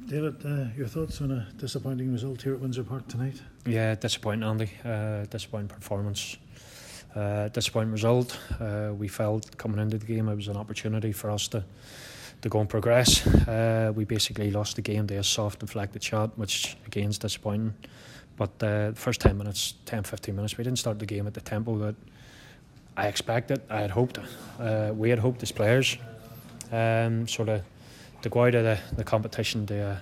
David, your thoughts on a disappointing result here at Windsor Park tonight? Yeah, disappointing, Andy. Disappointing performance. Disappointing result. We felt coming into the game it was an opportunity for us to go and progress. We basically lost the game to a soft deflected shot, which again is disappointing. But the first 10 minutes, 10-15 minutes, we didn't start the game at the tempo that I expected. I had hoped. We had hoped as players. Sort of to go out of the competition to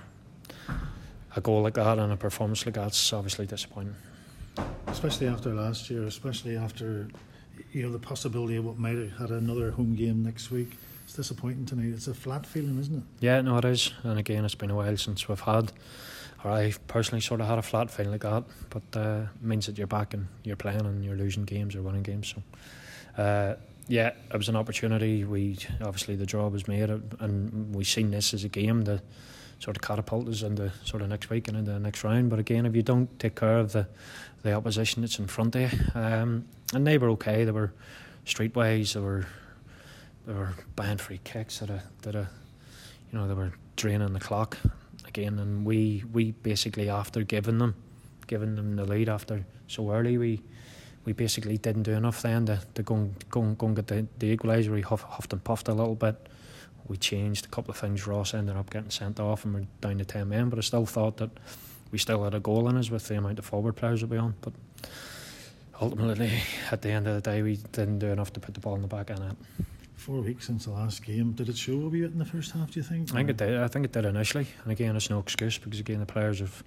a goal like that and a performance like that's obviously disappointing. Especially after last year, especially after the possibility of what might have had another home game next week. It's disappointing tonight. It's a flat feeling, isn't it? Yeah, no, it is. And again, it's been a while since we've had, or I personally sort of had a flat feeling like that. But it means that you're back and you're playing and you're losing games or winning games. So, yeah, it was an opportunity. Obviously the draw was made, and we seen this as a game that sort of catapult us into sort of next week and into the next round. But again, if you don't take care of the opposition that's in front of you, and they were okay. They were streetwise. They were buying free kicks that they were draining the clock again. And we basically, after giving them the lead after so early, we basically didn't do enough then to go and get the equaliser. We huffed and puffed a little bit. We changed a couple of things. Ross ended up getting sent off and we're down to 10 men, but I still thought that we still had a goal in us with the amount of forward players that we on. But ultimately, at the end of the day, we didn't do enough to put the ball in the back of net. 4 weeks since the last game. Did it show a wee bit in the first half, do you think? I think it did. I think it did initially. And again, it's no excuse because again, the players have...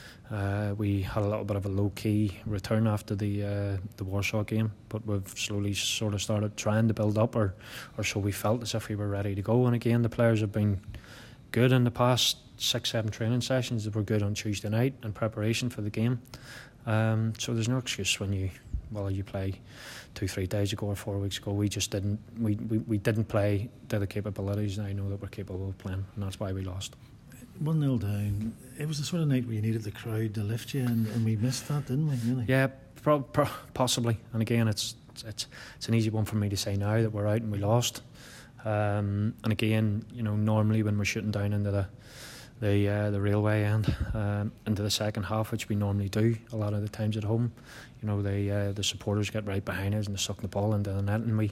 we had a little bit of a low-key return after the Warsaw game, but we've slowly sort of started trying to build up, or so we felt, as if we were ready to go. And again, the players have been good in the past 6-7 training sessions. They were good on Tuesday night in preparation for the game. So there's no excuse when you play 2-3 days ago or 4 weeks ago. We just didn't play to the capabilities I know that we're capable of playing, and that's why we lost. 1-0 down. It was the sort of night where you needed the crowd to lift you, and we missed that, didn't we? Really? Yeah, possibly. And again, it's an easy one for me to say now that we're out and we lost. And again, normally when we're shooting down into the railway end into the second half, which we normally do a lot of the times at home, the supporters get right behind us and they suck the ball into the net, and we.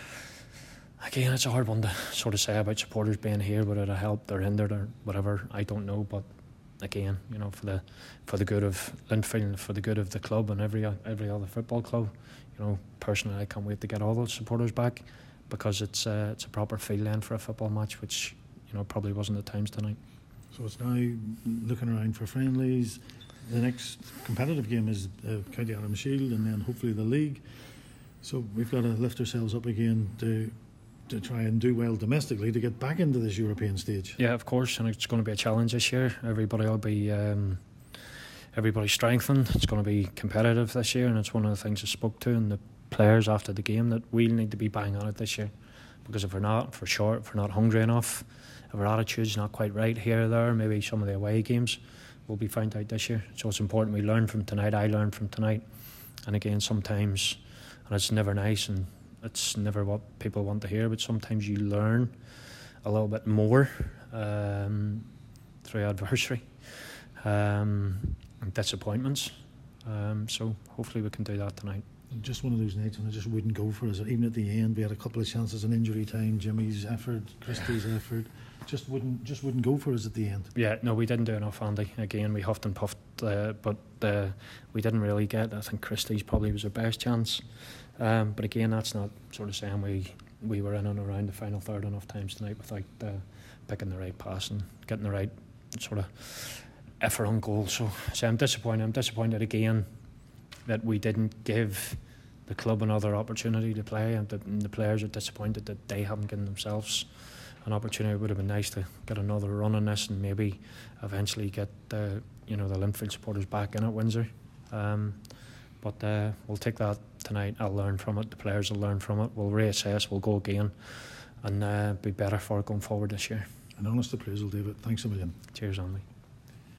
Again, it's a hard one to sort of say about supporters being here, whether it helped, they're hindered or whatever, I don't know. But again, for the good of Linfield, for the good of the club and every other football club, personally I can't wait to get all those supporters back, because it's a proper feel then for a football match, which probably wasn't at times tonight. So it's now looking around for friendlies. The next competitive game is County Antrim Shield, and then hopefully the league. So we've got to lift ourselves up again to try and do well domestically to get back into this European stage. Yeah, of course, and it's going to be a challenge this year. Everybody will be everybody's strengthened. It's going to be competitive this year, and it's one of the things I spoke to in the players after the game, that we'll need to be bang on it this year, because if we're not, if we're not hungry enough, if our attitude's not quite right here or there, maybe some of the away games will be found out this year. So it's important we learn from tonight. I learned from tonight, and again, sometimes, and it's never nice and it's never what people want to hear, but sometimes you learn a little bit more through adversity and disappointments. So hopefully we can do that tonight. Just one of those nights when it just wouldn't go for us. Even at the end, we had a couple of chances in injury time. Jimmy's effort, Christie's effort, just wouldn't go for us at the end. Yeah, no, we didn't do enough, Andy. Again, we huffed and puffed, but we didn't really get. I think Christie's probably was our best chance. But again, that's not sort of saying we were in and around the final third enough times tonight without picking the right pass and getting the right sort of effort on goal. So I'm disappointed. I'm disappointed again that we didn't give the club another opportunity to play, and the players are disappointed that they haven't given themselves an opportunity. It would have been nice to get another run on this and maybe eventually get the Linfield supporters back in at Windsor. But we'll take that tonight. I'll learn from it. The players will learn from it. We'll reassess. We'll go again and be better for it going forward this year. An honest appraisal, David. Thanks a million. Cheers, Andy.